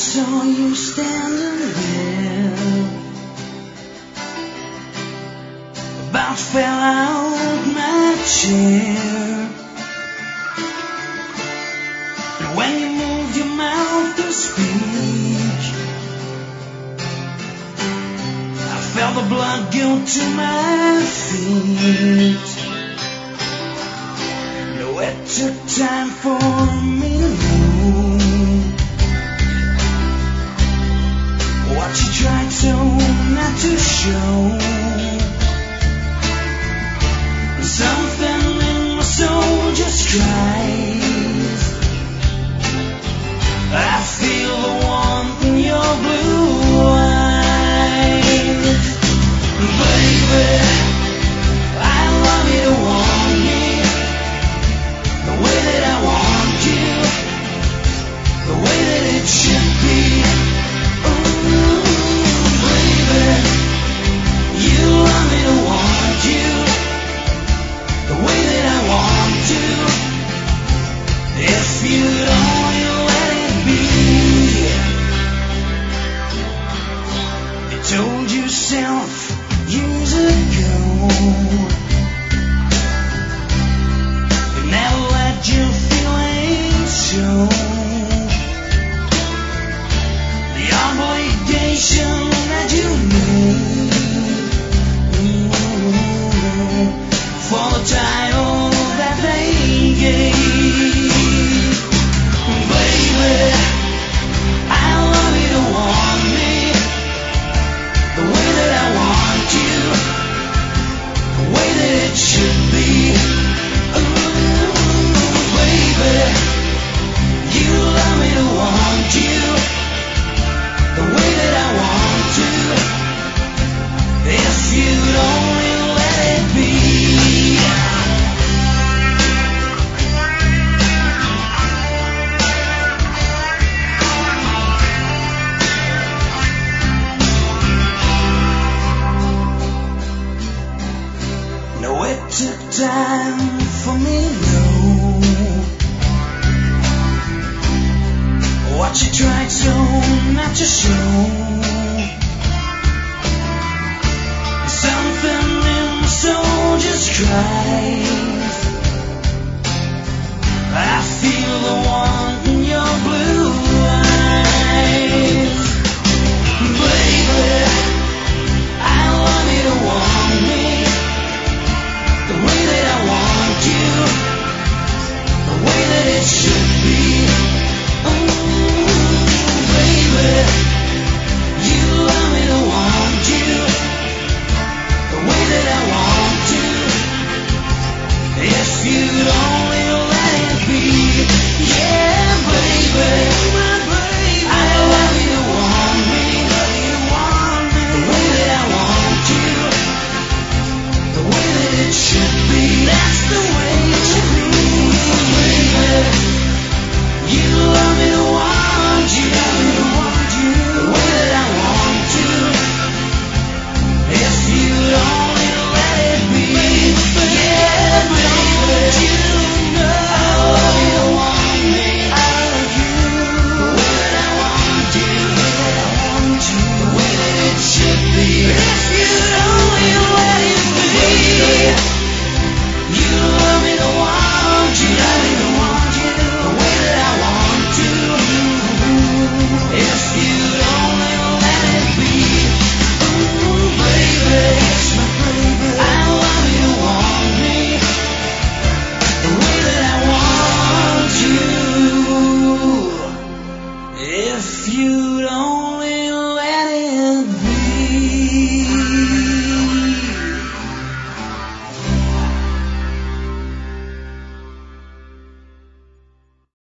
saw you standing there, about fell out my chair. And when you moved your mouth to speak, I felt the blood go to my feet. No, it took time for me to know what you tried so not to show. Something in my soul just cries. I feel the warmth in your blue eyes. Baby, I love you to want me the way that I want you, the way that it should be. Ooh, baby, you love me to want you the way that I want to. If you'd only let it be. You told yourself years ago you never let your feelings show. The obligation that you made for the title that they gave. Baby, I love you to want me the way that I want you, the way that it should be. Ooh, baby, you love me to want you the way that I want to. If you'd only let it be. No, it took time for me to know what you tried so not to show. Something in my soul just cries. I feel the warmth in your blue eyes. Baby, I love you to want me the way that I want you, the way that it should be. Ooh, baby, you love me to want you the way that I want to. If you'd only let it be. Yeah, baby, I love you to want me the way that I want you, the way that it should be. That's the way it should be. Baby, you love me to want you the way that I want to. If you'd only let it be. Yeah, baby, you know I love you to want me. I love you the way that I want you, the way that it should be. If you